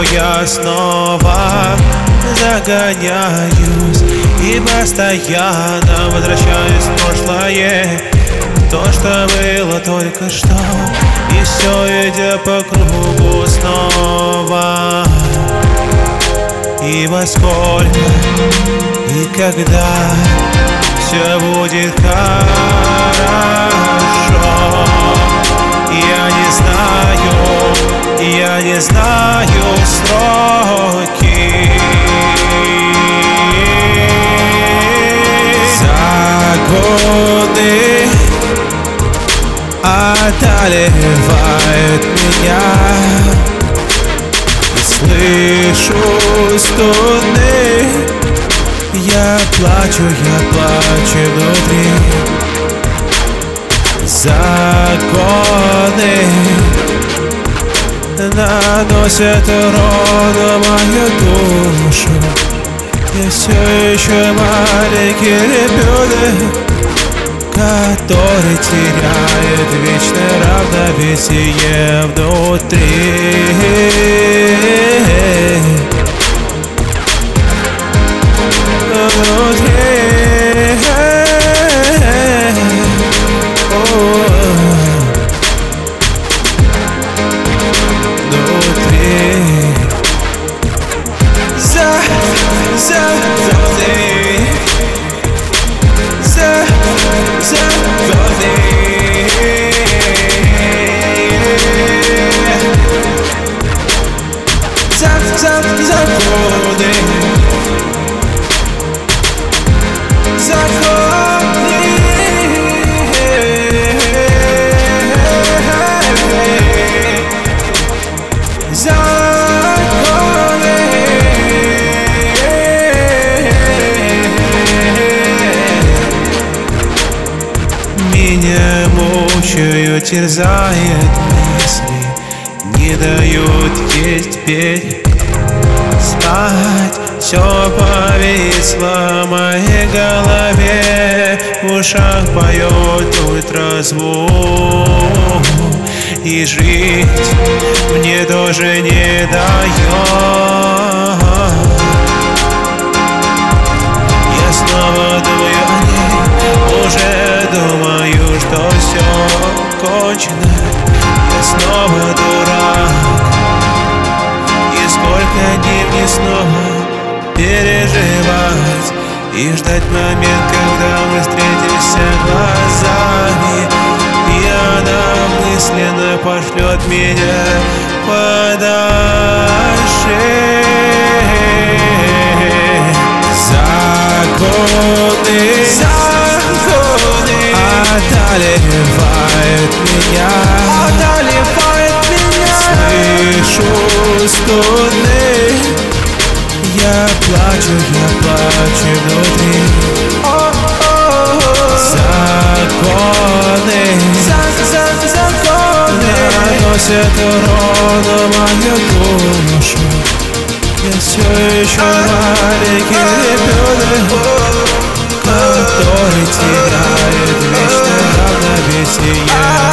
я снова загоняюсь и постоянно возвращаюсь в прошлое, то, что было только что, и все идет по кругу снова. И во сколько, и когда все будет хорошо, я не знаю сроки. За годы одолевают меня, и слышу стоны. Я плачу внутри. Законы наносят урон на мою душу. Я все еще маленький ребенок, который теряет вечное равновесие внутри. Меня мучают, терзает мысли, не дают есть, петь, спать. Все повисло в моей голове, в ушах поет ультразвук, и жить мне тоже не дает. Я снова думаю о ней, уже думаю, что все кончено. Я снова дурак, и сколько дней мне снова переживать и ждать момент, когда мы встретимся глазами, и она мысленно пошлет меня подальше. Законы одолевают меня, слышу стоны. Я плачу внутри. Законы наносят урон на мою душу. Я все еще маленький ребенок, который теряет вечное равновесие.